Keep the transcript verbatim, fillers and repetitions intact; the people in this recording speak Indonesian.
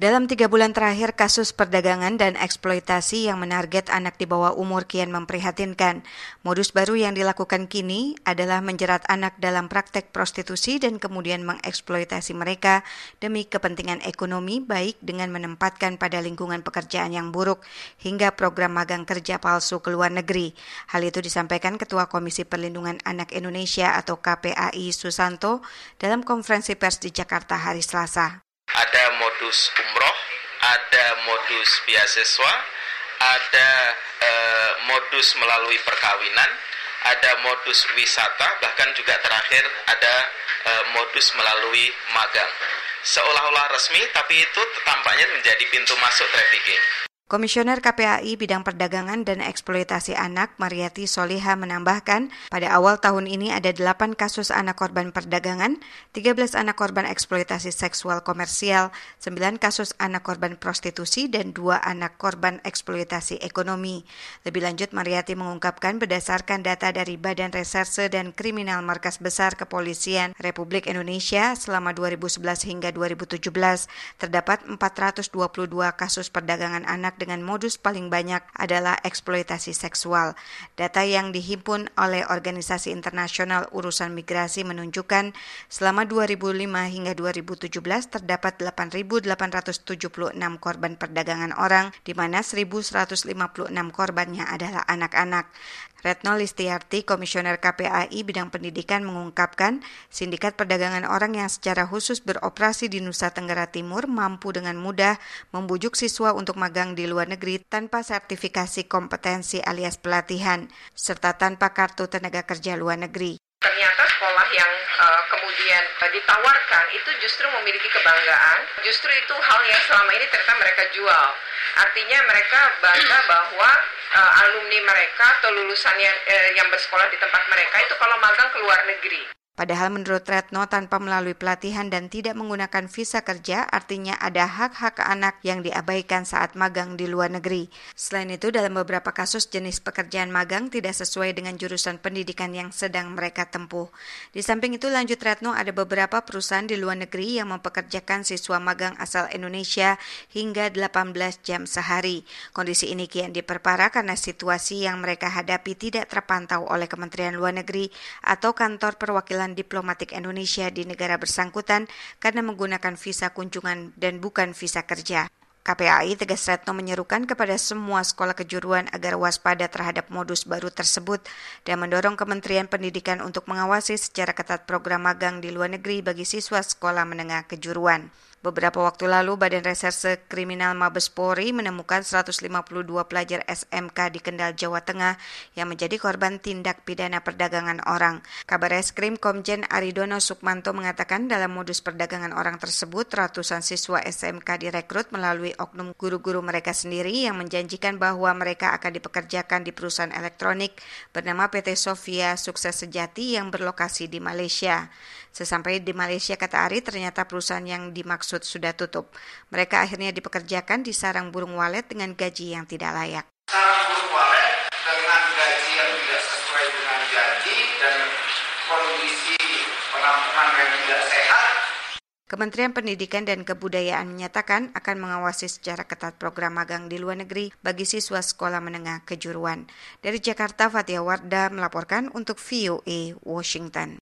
Dalam tiga bulan terakhir, kasus perdagangan dan eksploitasi yang menarget anak di bawah umur kian memprihatinkan. Modus baru yang dilakukan kini adalah menjerat anak dalam praktek prostitusi dan kemudian mengeksploitasi mereka demi kepentingan ekonomi, baik dengan menempatkan pada lingkungan pekerjaan yang buruk hingga program magang kerja palsu ke luar negeri. Hal itu disampaikan Ketua Komisi Perlindungan Anak Indonesia atau K P A I Susanto dalam konferensi pers di Jakarta hari Selasa. Ada modus umroh, ada modus beasiswa, ada eh, modus melalui perkawinan, ada modus wisata, bahkan juga terakhir ada eh, modus melalui magang. Seolah-olah resmi, tapi itu tampaknya menjadi pintu masuk trafficking. Komisioner K P A I Bidang Perdagangan dan Eksploitasi Anak, Mariyati Soliha menambahkan, pada awal tahun ini ada delapan kasus anak korban perdagangan, tiga belas anak korban eksploitasi seksual komersial, sembilan kasus anak korban prostitusi, dan dua anak korban eksploitasi ekonomi. Lebih lanjut, Mariyati mengungkapkan berdasarkan data dari Badan Reserse dan Kriminal Markas Besar Kepolisian Republik Indonesia selama dua ribu sebelas hingga dua ribu tujuh belas, terdapat empat ratus dua puluh dua kasus perdagangan anak dengan modus paling banyak adalah eksploitasi seksual. Data yang dihimpun oleh Organisasi Internasional Urusan Migrasi menunjukkan selama dua ribu lima hingga dua ribu tujuh belas terdapat delapan ribu delapan ratus tujuh puluh enam korban perdagangan orang, di mana seribu seratus lima puluh enam korbannya adalah anak-anak. Retno Listiarti, Komisioner K P A I Bidang Pendidikan mengungkapkan, sindikat perdagangan orang yang secara khusus beroperasi di Nusa Tenggara Timur mampu dengan mudah membujuk siswa untuk magang di luar negeri tanpa sertifikasi kompetensi alias pelatihan, serta tanpa kartu tenaga kerja luar negeri. Ternyata sekolah yang uh, kemudian uh, ditawarkan itu justru memiliki kebanggaan, justru itu hal yang selama ini ternyata mereka jual. Artinya mereka bangga bahwa uh, alumni mereka atau lulusan yang, uh, yang bersekolah di tempat mereka itu kalau magang ke luar negeri. Padahal menurut Retno, tanpa melalui pelatihan dan tidak menggunakan visa kerja, artinya ada hak-hak anak yang diabaikan saat magang di luar negeri. Selain itu, dalam beberapa kasus jenis pekerjaan magang tidak sesuai dengan jurusan pendidikan yang sedang mereka tempuh. Di samping itu, lanjut Retno, ada beberapa perusahaan di luar negeri yang mempekerjakan siswa magang asal Indonesia hingga delapan belas jam sehari. Kondisi ini kian diperparah karena situasi yang mereka hadapi tidak terpantau oleh Kementerian Luar Negeri atau kantor perwakilan diplomatik Indonesia di negara bersangkutan karena menggunakan visa kunjungan dan bukan visa kerja. K P A I tegas Retno menyerukan kepada semua sekolah kejuruan agar waspada terhadap modus baru tersebut dan mendorong Kementerian Pendidikan untuk mengawasi secara ketat program magang di luar negeri bagi siswa sekolah menengah kejuruan. Beberapa waktu lalu, Badan Reserse Kriminal Mabes Polri menemukan seratus lima puluh dua pelajar S M K di Kendal, Jawa Tengah yang menjadi korban tindak pidana perdagangan orang. Kabar Eskrim Komjen Aridono Sukmanto mengatakan dalam modus perdagangan orang tersebut, ratusan siswa S M K direkrut melalui oknum guru-guru mereka sendiri yang menjanjikan bahwa mereka akan dipekerjakan di perusahaan elektronik bernama P T Sofia Sukses Sejati yang berlokasi di Malaysia. Sesampai di Malaysia, kata Ari, ternyata perusahaan yang dimaksud sudah tutup. Mereka akhirnya dipekerjakan di sarang burung walet dengan gaji yang tidak layak. Sarang burung walet dengan gaji yang tidak sesuai dengan janji dan kondisi penampungan yang tidak sehat. Kementerian Pendidikan dan Kebudayaan menyatakan akan mengawasi secara ketat program magang di luar negeri bagi siswa sekolah menengah kejuruan. Dari Jakarta, Fatia Wardah melaporkan untuk V O A Washington.